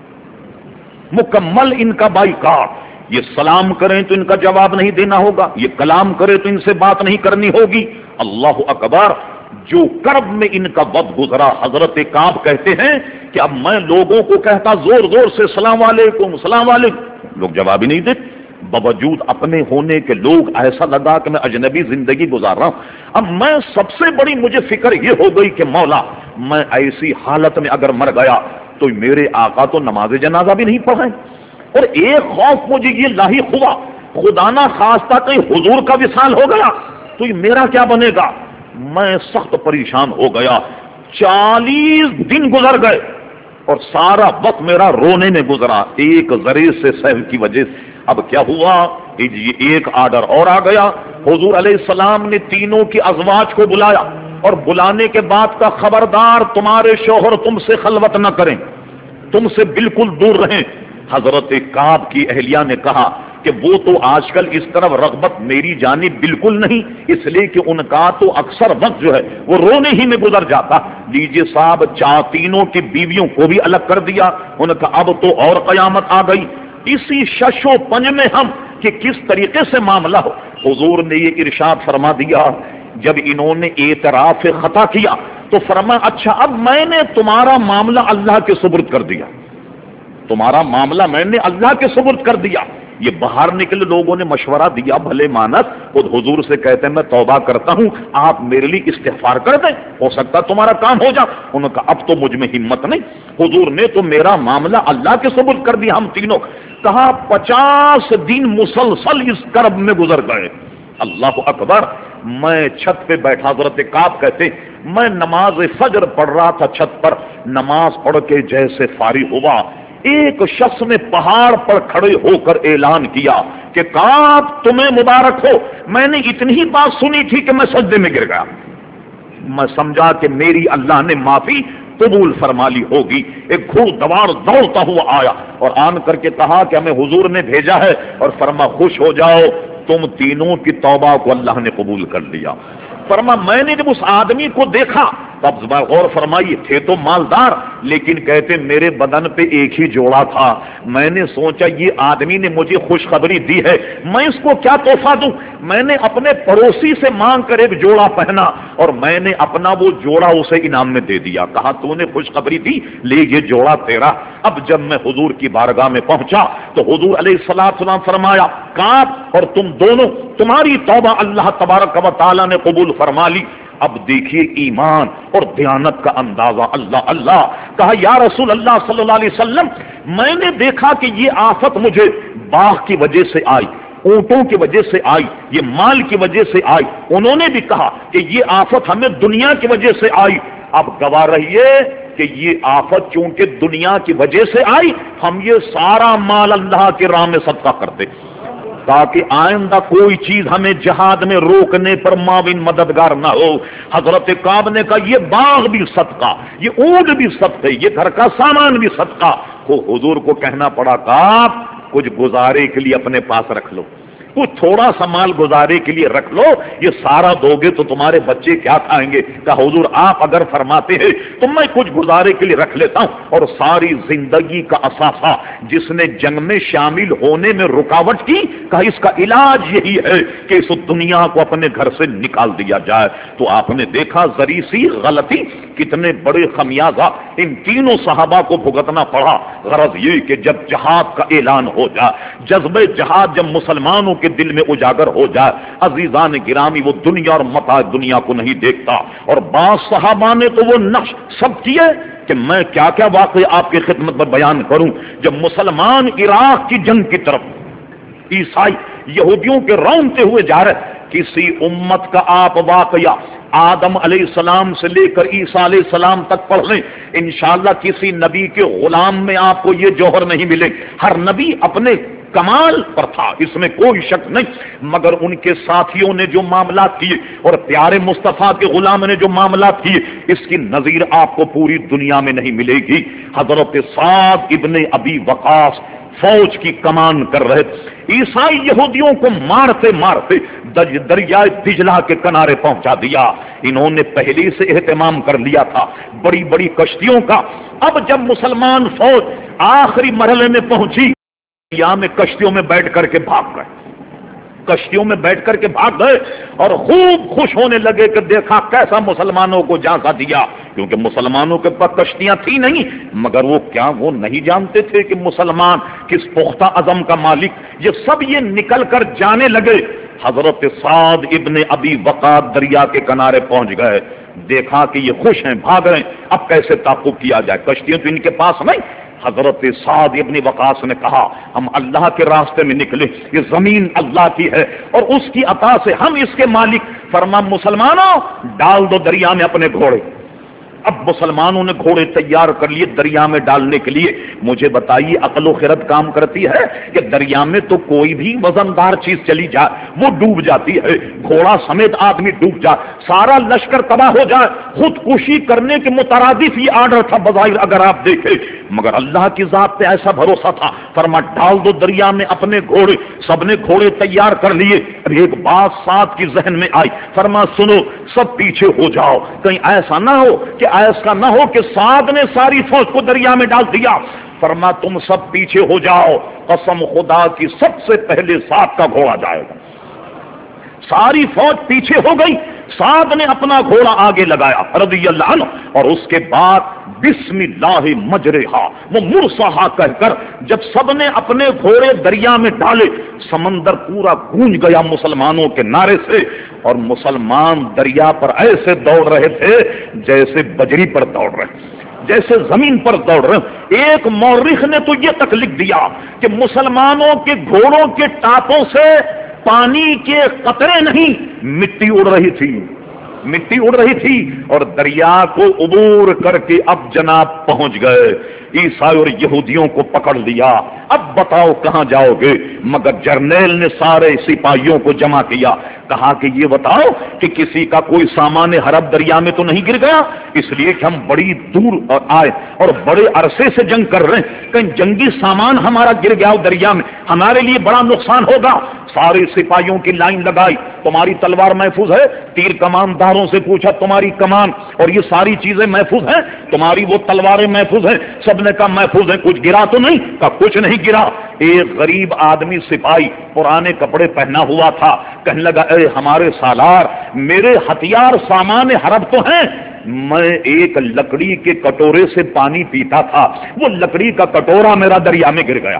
مکمل ان کا بائیکاٹ۔ یہ سلام کریں تو ان کا جواب نہیں دینا ہوگا، یہ کلام کرے تو ان سے بات نہیں کرنی ہوگی۔ اللہ اکبر! جو کرب میں ان کا وقت گزرا، حضرت کعب کہتے ہیں کہ اب میں لوگوں کو کہتا زور زور سے سلام علیکم سلام علیکم، لوگ جواب ہی نہیں دیتے، باوجود اپنے ہونے کے لوگ ایسا لگا کہ میں اجنبی زندگی گزار رہا ہوں۔ اب میں سب سے بڑی مجھے فکر یہ ہو گئی کہ مولا میں ایسی حالت میں اگر مر گیا تو میرے آقا تو نماز جنازہ بھی نہیں پڑھائیں، اور ایک خوف مجھے یہ لاحق ہوا، خدا نہ خواستہ کہیں حضور کا وصال ہو گیا تو یہ میرا کیا بنے گا؟ میں سخت پریشان ہو گیا۔ 40 دن گزر گئے اور سارا وقت میرا رونے میں گزرا، ایک ذرے سے سہو کی وجہ سے۔ اب کیا ہوا؟ ایک آرڈر اور آ گیا، حضور علیہ السلام نے تینوں کی ازواج کو بلایا، اور بلانے کے بعد کا خبردار تمہارے شوہر تم سے خلوت نہ کریں، تم سے بالکل دور رہیں۔ حضرت کعب کی اہلیہ نے کہا کہ وہ تو آج کل اس طرف رغبت میری جانب بالکل نہیں، اس لیے کہ ان کا تو اکثر وقت جو ہے وہ رونے ہی میں گزر جاتا۔ لیجیے صاحب، تینوں کی بیویوں کو بھی الگ کر دیا۔ انہوں نے کہا اب تو اور قیامت آ گئی، اسی شش و پنج میں ہم کہ کس طریقے سے معاملہ ہو۔ حضور نے یہ ارشاد فرما دیا، جب انہوں نے اعتراف خطا کیا تو فرما اچھا اب میں نے تمہارا معاملہ اللہ کے سپرد کر دیا، تمہارا معاملہ میں نے اللہ کے سپرد کر دیا۔ یہ باہر نکلے لوگوں نے مشورہ دیا، بھلے مانت خود حضور سے کہتے ہیں میں توبہ کرتا ہوں، آپ میرے لیے استغفار کر دیں، ہو سکتا تمہارا کام ہو جا۔ انہوں نے کہا اب تو مجھ میں ہمت نہیں، حضور نے تو میرا معاملہ اللہ کے سپرد کر دیا۔ ہم تینوں کہا 50 دن مسلسل اس کرب میں گزر گئے۔ اللہ اکبر! میں چھت پہ بیٹھا، حضرت کعب کہتے میں نماز فجر پڑھ رہا تھا چھت پر، نماز پڑھ کے جیسے فارغ ہوا، ایک شخص نے پہاڑ پر کھڑے ہو کر اعلان کیا کہ کعب تمہیں مبارک ہو، میں نے اتنی ہی بات سنی تھی کہ میں سجدے میں گر گیا۔ میں سمجھا کہ میری اللہ نے معافی قبول فرما لی ہوگی۔ ایک گھوڑ دوڑ دوڑتا ہوا آیا اور آن کر کے کہا کہ ہمیں حضور نے بھیجا ہے، اور فرما خوش ہو جاؤ تم تینوں کی توبہ کو اللہ نے قبول کر لیا۔ فرما میں نے جب اس آدمی کو دیکھا، اب غور فرمائیے، تھے تو مالدار لیکن کہتے میرے بدن پہ ایک ہی جوڑا تھا، میں نے سوچا یہ آدمی نے مجھے خوشخبری دی ہے، میں اس کو کیا تحفہ دوں؟ میں نے اپنے پڑوسی سے مانگ کر ایک جوڑا پہنا اور میں نے اپنا وہ جوڑا اسے انعام میں دے دیا، کہا تو نے خوشخبری دی، لے یہ جوڑا تیرا۔ اب جب میں حضور کی بارگاہ میں پہنچا تو حضور علیہ السلام فرمایا کعب اور تم دونوں، تمہاری توبہ اللہ تبارک و تعالی نے قبول فرما لی۔ اب دیکھیے ایمان اور دیانت کا اندازہ، اللہ اللہ! کہا یا رسول اللہ صلی اللہ علیہ وسلم میں نے دیکھا کہ یہ آفت مجھے باغ کی وجہ سے آئی، اونٹوں کی وجہ سے آئی، یہ مال کی وجہ سے آئی۔ انہوں نے بھی کہا کہ یہ آفت ہمیں دنیا کی وجہ سے آئی۔ اب گواہ رہیے کہ یہ آفت چونکہ دنیا کی وجہ سے آئی، ہم یہ سارا مال اللہ کے راہ میں صدقہ کرتے تاکہ آئندہ کوئی چیز ہمیں جہاد میں روکنے پر معاون مددگار نہ ہو۔ حضرت کعب نے کہا یہ باغ بھی صدقہ، یہ اونٹ بھی صدقہ، یہ گھر کا سامان بھی صدقہ۔ حضور کو کہنا پڑا کعب کچھ گزارے کے لیے اپنے پاس رکھ لو، کچھ تھوڑا سا مال گزارے کے لیے رکھ لو، یہ سارا دو گے تو تمہارے بچے کیا کھائیں گے؟ کہا حضور آپ اگر فرماتے ہیں تو میں کچھ گزارے کے لیے رکھ لیتا ہوں۔ اور ساری زندگی کا اثاثہ جس نے جنگ میں شامل ہونے میں رکاوٹ کی، کہا اس کا علاج یہی ہے کہ اس دنیا کو اپنے گھر سے نکال دیا جائے۔ تو آپ نے دیکھا ذری سی غلطی کتنے بڑے خمیازہ ان تینوں صحابہ کو بھگتنا پڑا۔ غرض یہ کہ جب جہاد کا اعلان ہو جائے، جذبہ جہاد جب مسلمانوں کے دل میں اجاگر ہو جائے، عزیزان گرامی وہ دنیا اور متاع دنیا کو نہیں دیکھتا۔ اور بعض صحابہ نے تو وہ نقش سب کیے کہ میں کیا کیا واقعہ آپ کی خدمت میں بیان کروں۔ جب مسلمان عراق کی جنگ کی طرف عیسائی یہودیوں کے رونتے ہوئے جا رہے، کسی امت کا آپ واقعہ آدم علیہ السلام سے لے کر عیسیٰ علیہ السلام تک پڑھ لیں، انشاءاللہ کسی نبی کے غلام میں آپ کو یہ جوہر نہیں ملے۔ ہر نبی اپنے کمال پر تھا، اس میں کوئی شک نہیں، مگر ان کے ساتھیوں نے جو معاملات کیے اور پیارے مصطفیٰ کے غلام نے جو معاملات کیے، اس کی نظیر آپ کو پوری دنیا میں نہیں ملے گی۔ حضرت سعد ابن ابی وقاص فوج کی کمان کر رہے، عیسائی یہودیوں کو مارتے مارتے دریائے دجلہ کے کنارے پہنچا دیا۔ انہوں نے پہلے سے اہتمام کر لیا تھا بڑی بڑی کشتیوں کا۔ اب جب مسلمان فوج آخری مرحلے میں پہنچی، یہاں میں کشتیوں میں بیٹھ کر کے بھاگ گئے، کشتیوں میں بیٹھ کر کے بھاگ گئے اور خوب خوش ہونے لگے کہ دیکھا کیسا مسلمانوں کو جھانسا دیا، کیونکہ مسلمانوں کے پاس کشتیاں تھی نہیں، مگر وہ کیا وہ نہیں جانتے تھے کہ مسلمان کس پختہ عزم کا مالک؟ یہ سب یہ نکل کر جانے لگے۔ حضرت سعد ابن ابی وقاص دریا کے کنارے پہنچ گئے، دیکھا کہ یہ خوش ہیں، بھاگ رہے ہیں، اب کیسے تعاقب کیا جائے؟ کشتیاں تو ان کے پاس نہیں۔ حضرت سعد ابن وقاص نے کہا ہم اللہ کے راستے میں نکلے، یہ زمین اللہ کی ہے اور اس کی عطا سے ہم اس کے مالک۔ فرما مسلمانوں ڈال دو دریا میں اپنے گھوڑے۔ اب مسلمانوں نے گھوڑے تیار کر لیے دریا میں ڈالنے کے لیے۔ مجھے بتائیے عقل و خرد کام کرتی ہے کہ دریا میں تو کوئی بھی وزندار چیز چلی جائے وہ ڈوب جاتی ہے، گھوڑا سمیت آدمی ڈوب جائے، سارا لشکر تباہ ہو جائے، خودکشی کرنے کے مترادف یہ آرڈر تھا بظاہر اگر آپ دیکھیں، مگر اللہ کی ذات پہ ایسا بھروسہ تھا۔ فرما ڈال دو دریا میں اپنے گھوڑے۔ سب نے گھوڑے تیار کر لیے۔ اب ایک بات ساتھ کی ذہن میں آئی، فرما سنو سب پیچھے ہو جاؤ، کہیں ایسا نہ ہو کہ ایسا نہ ہو کہ سعد نے ساری فوج کو دریا میں ڈال دیا۔ فرما تم سب پیچھے ہو جاؤ، قسم خدا کی سب سے پہلے سعد کا گھوڑا جائے گا۔ ساری فوج پیچھے ہو گئی، سعد نے اپنا گھوڑا آگے لگایا رضی اللہ عنہ، اور اس کے بعد بسم اللہ مجرہا وہ مرساہا کہہ کر جب سب نے اپنے گھوڑے دریا میں ڈالے، سمندر پورا گونج گیا مسلمانوں کے نعرے سے، اور مسلمان دریا پر ایسے دوڑ رہے تھے جیسے بجری پر دوڑ رہے، جیسے زمین پر دوڑ رہے۔ ایک مورخ نے تو یہ تک لکھ دیا کہ مسلمانوں کے گھوڑوں کے ٹاپوں سے پانی کے قطرے نہیں، مٹی اڑ رہی تھی، مٹی اڑ رہی تھی، اور دریا کو عبور کر کے اب جناب پہنچ گئے۔ عیسائی اور یہودیوں کو پکڑ لیا، اب بتاؤ کہاں جاؤ گے؟ مگر جرنیل نے سارے سپاہیوں کو جمع کیا، کہا کہ یہ بتاؤ کہ کسی کا کوئی سامان حرب دریا میں تو نہیں گر گیا؟ اس لیے کہ ہم بڑی دور آئے اور بڑے عرصے سے جنگ کر رہے ہیں، کہیں جنگی سامان ہمارا گر گیا دریا میں، ہمارے لیے بڑا نقصان ہوگا۔ سارے سپاہیوں کی لائن لگائی، تمہاری تلوار محفوظ ہے؟ تیر کمان داروں سے پوچھا تمہاری کمان اور یہ ساری چیزیں محفوظ ہیں؟ تمہاری وہ تلواریں محفوظ ہیں؟ سب نے کہا محفوظ ہیں۔ کچھ گرا تو نہیں؟ کہا کچھ نہیں گرا۔ ایک غریب آدمی سپاہی پرانے کپڑے پہنا ہوا تھا، کہنے لگا اے ہمارے سالار، میرے ہتھیار سامان حرب تو ہیں، میں ایک لکڑی کے کٹورے سے پانی پیتا تھا، وہ لکڑی کا کٹورا میرا دریا میں گر گیا۔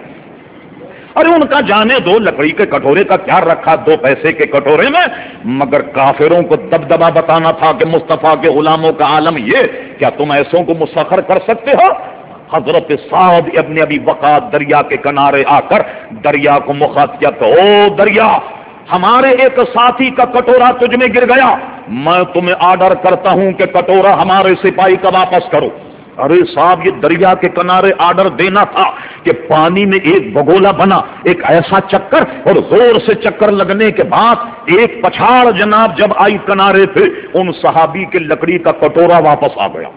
ارے ان کا جانے دو، لکڑی کے کٹورے کا کیا رکھا 2 پیسے کے کٹورے میں، مگر کافروں کو دبدبا بتانا تھا کہ مصطفیٰ کے غلاموں کا عالم یہ، کیا تم ایسوں کو مسخر کر سکتے ہو؟ حضرت سعد ابن ابی وقاص دریا کے کنارے آ کر دریا کو مخاطب، او دریا، ہمارے ایک ساتھی کا کٹورا تجھ میں گر گیا، میں تمہیں آرڈر کرتا ہوں کہ کٹورا ہمارے سپاہی کا واپس کرو۔ ارے صاحب یہ دریا کے کنارے آرڈر دینا تھا کہ پانی میں ایک بگولا بنا، ایک ایسا چکر، اور زور سے چکر لگنے کے بعد ایک پچھاڑ جناب جب آئی کنارے پہ، ان صحابی کے لکڑی کا کٹورا واپس آ گیا۔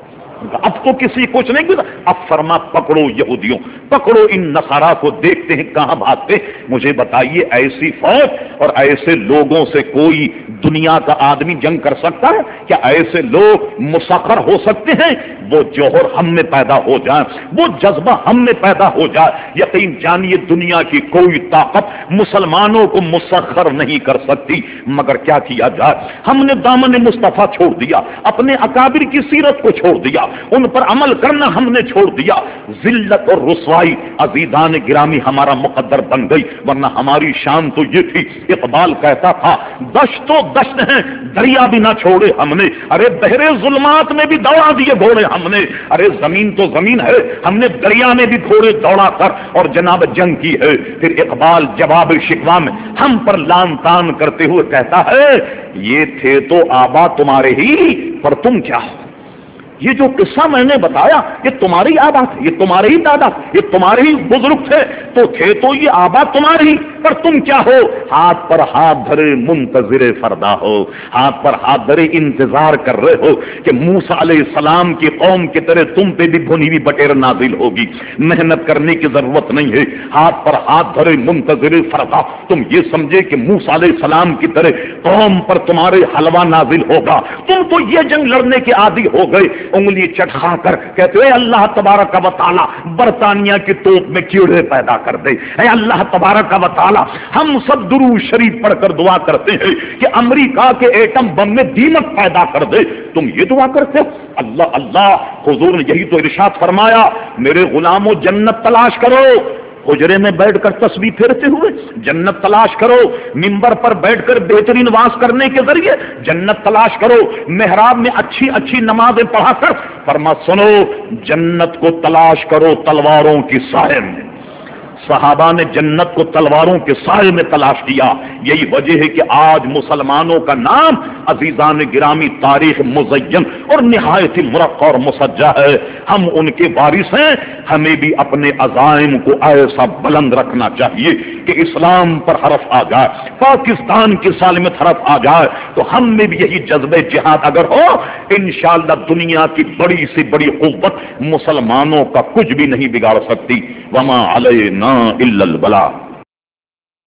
اب تو کسی کچھ نہیں گزرا. اب فرما پکڑو یہودیوں، پکڑو ان نصارا کو، دیکھتے ہیں کہاں بھاگتے. مجھے بتائیے ایسی فوج اور ایسے لوگوں سے کوئی دنیا کا آدمی جنگ کر سکتا ہے؟ کیا ایسے لوگ مسخر ہو سکتے ہیں؟ وہ جوہر ہم میں پیدا ہو جائے، وہ جذبہ ہم میں پیدا ہو جائے، یقین جانیے دنیا کی کوئی طاقت مسلمانوں کو مسخر نہیں کر سکتی. مگر کیا کیا جائے؟ ہم نے دامن مصطفیٰ چھوڑ دیا، اپنے اکابر کی سیرت کو چھوڑ دیا، ان پر عمل کرنا ہم نے چھوڑ دیا. ذلت اور رسوائی عزیزان گرامی ہمارا مقدر بن گئی، ورنہ ہماری شان تو یہ تھی. اقبال کہتا تھا دشت و دشت ہیں دریا بھی نہ چھوڑے ہم نے، ارے بحرے ظلمات میں بھی دوڑا دیے گھوڑے ہم نے. ارے زمین تو زمین ہے، ہم نے دریا میں بھی گھوڑے دوڑا کر اور جناب جنگ کی ہے. پھر اقبال جواب شکوہ میں ہم پر لان تان کرتے ہوئے کہتا ہے یہ تھے تو آبا تمہارے ہی، پر تم کیا ہو. یہ جو قصہ میں نے بتایا یہ تمہاری آبا تھے، یہ تمہارے ہی دادا، یہ تمہارے ہی بزرگ تھے، تو تھے تو یہ آبا تمہاری ہی، پر تم کیا ہو. ہاتھ پر ہاتھ دھرے منتظر فردا ہو، ہاتھ پر ہاتھ دھرے انتظار کر رہے ہو کہ موسیٰ علیہ السلام کی قوم کی طرح تم پہ بھی بھنی ہوئی بٹیر نازل ہوگی. محنت کرنے کی ضرورت نہیں ہے، ہاتھ پر ہاتھ دھرے منتظر فردا. تم یہ سمجھے کہ موسیٰ علیہ السلام کی طرح قوم پر تمہارے حلوہ نازل ہوگا. تم تو یہ جنگ لڑنے کے عادی ہو گئے، انگلی چٹخا کر کہتے اے اللہ تبارک و تعالی برطانیہ کی توپ میں کیڑے پیدا کر دے. اے اللہ تبارک و تعالی ہم سب درود شریف پڑھ کر دعا کرتے ہیں کہ امریکہ کے ایٹم بم میں دیمک پیدا کر دے. تم یہ دعا کرتے ہو؟ اللہ اللہ. حضور نے یہی تو ارشاد فرمایا میرے غلاموں جنت تلاش کرو. حجرے میں بیٹھ کر تسبیح پھیرتے ہوئے جنت تلاش کرو، منبر پر بیٹھ کر بہترین واز کرنے کے ذریعے جنت تلاش کرو، محراب میں اچھی اچھی نمازیں پڑھا کر. فرما سنو جنت کو تلاش کرو تلواروں کی سائے میں. صحابہ نے جنت کو تلواروں کے سائے میں تلاش کیا. یہی وجہ ہے کہ آج مسلمانوں کا نام عزیزان گرامی تاریخ مزین اور نہایت مرقع اور مسجع ہے. ہم ان کے وارث ہیں. ہمیں بھی اپنے عزائم کو ایسا بلند رکھنا چاہیے کہ اسلام پر حرف آ جائے، پاکستان کی سالمیت حرف آ جائے، تو ہم میں بھی یہی جذبہ جہاد اگر ہو انشاءاللہ دنیا کی بڑی سے بڑی قوت مسلمانوں کا کچھ بھی نہیں بگاڑ سکتی. وما علینا الا البلاغ.